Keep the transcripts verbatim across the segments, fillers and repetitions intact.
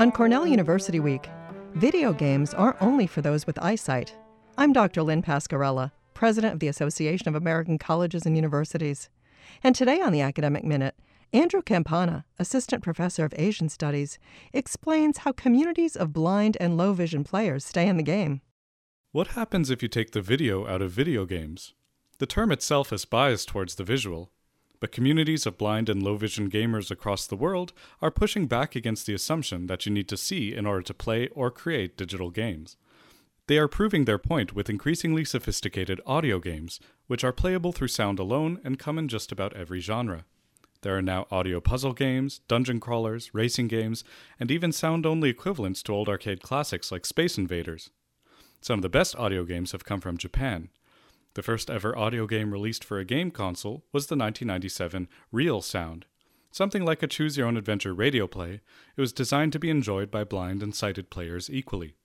On Cornell University Week, video games aren't only for those with eyesight. I'm Doctor Lynn Pascarella, president of the Association of American Colleges and Universities. And today on the Academic Minute, Andrew Campana, assistant professor of Asian Studies, explains how communities of blind and low vision players stay in the game. What happens if you take the video out of video games? The term itself is biased towards the visual, but communities of blind and low vision gamers across the world are pushing back against the assumption that you need to see in order to play or create digital games. They are proving their point with increasingly sophisticated audio games, which are playable through sound alone and come in just about every genre. There are now audio puzzle games, dungeon crawlers, racing games, and even sound-only equivalents to old arcade classics like Space Invaders. Some of the best audio games have come from Japan. The first ever audio game released for a game console was the nineteen ninety-seven Real Sound. Something like a choose-your-own-adventure radio play, it was designed to be enjoyed by blind and sighted players equally.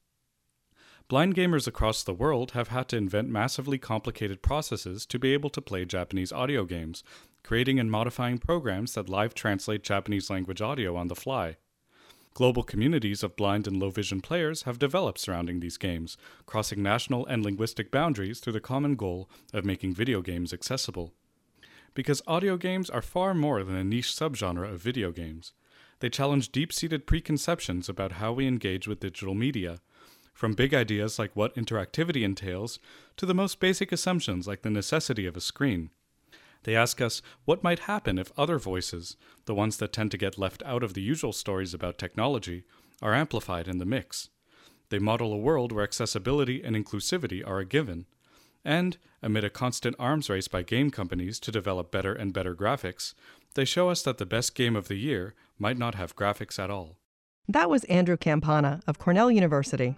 Blind gamers across the world have had to invent massively complicated processes to be able to play Japanese audio games, creating and modifying programs that live translate Japanese language audio on the fly. Global communities of blind and low vision players have developed surrounding these games, crossing national and linguistic boundaries through the common goal of making video games accessible. Because audio games are far more than a niche subgenre of video games. They challenge deep-seated preconceptions about how we engage with digital media, from big ideas like what interactivity entails to the most basic assumptions like the necessity of a screen. They ask us what might happen if other voices, the ones that tend to get left out of the usual stories about technology, are amplified in the mix. They model a world where accessibility and inclusivity are a given. And, amid a constant arms race by game companies to develop better and better graphics, they show us that the best game of the year might not have graphics at all. That was Andrew Campana of Cornell University.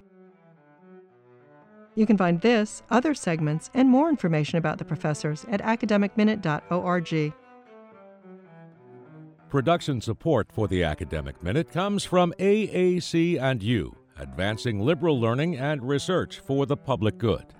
You can find this, other segments, and more information about the professors at academic minute dot org. Production support for the Academic Minute comes from A A C and U, advancing liberal learning and research for the public good.